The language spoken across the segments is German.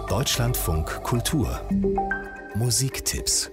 Deutschlandfunk Kultur Musiktipps.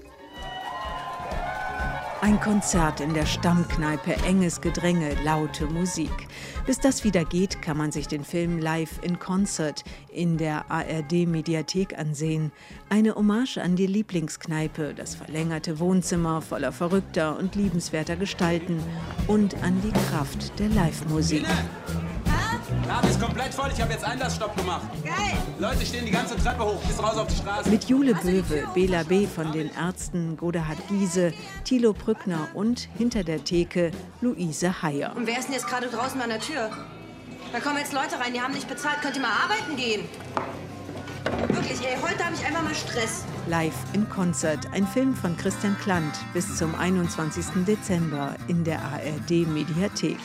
Ein Konzert in der Stammkneipe, enges Gedränge, laute Musik. Bis das wieder geht, kann man sich den Film Live in Concert in der ARD-Mediathek ansehen. Eine Hommage an die Lieblingskneipe, das verlängerte Wohnzimmer voller verrückter und liebenswerter Gestalten und an die Kraft der Live-Musik. Laden ist komplett voll, ich habe jetzt Einlassstopp gemacht. Geil! Leute stehen die ganze Treppe hoch, bis raus auf die Straße. Mit Jule Böwe, Bela B. von den Ärzten, Godehard Giese, Thilo Brückner und hinter der Theke Luise Heyer. Und wer ist denn jetzt gerade draußen an der Tür? Da kommen jetzt Leute rein, die haben nicht bezahlt. Könnt ihr mal arbeiten gehen? Wirklich, ey, heute habe ich einfach mal Stress. Live in Concert, ein Film von Christian Klant, bis zum 21. Dezember in der ARD-Mediathek.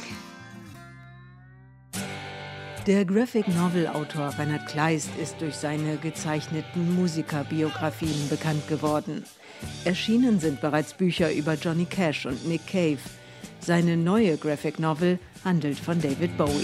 Der Graphic-Novel-Autor Reinhard Kleist ist durch seine gezeichneten Musikerbiografien bekannt geworden. Erschienen sind bereits Bücher über Johnny Cash und Nick Cave. Seine neue Graphic-Novel handelt von David Bowie.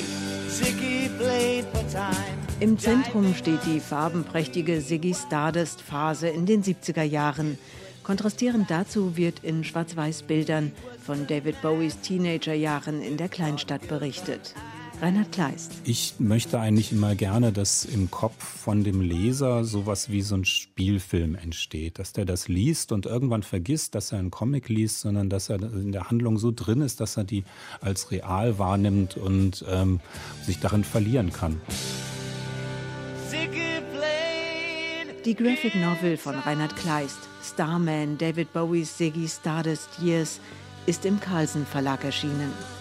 Im Zentrum steht die farbenprächtige Ziggy Stardust-Phase in den 70er Jahren. Kontrastierend dazu wird in Schwarz-Weiß-Bildern von David Bowies Teenagerjahren in der Kleinstadt berichtet. Reinhard Kleist. Ich möchte eigentlich immer gerne, dass im Kopf von dem Leser sowas wie so ein Spielfilm entsteht. Dass der das liest und irgendwann vergisst, dass er einen Comic liest, sondern dass er in der Handlung so drin ist, dass er die als real wahrnimmt und sich darin verlieren kann. Die Graphic Novel von Reinhard Kleist, Starman, David Bowies Ziggy Stardust Years, ist im Carlsen Verlag erschienen.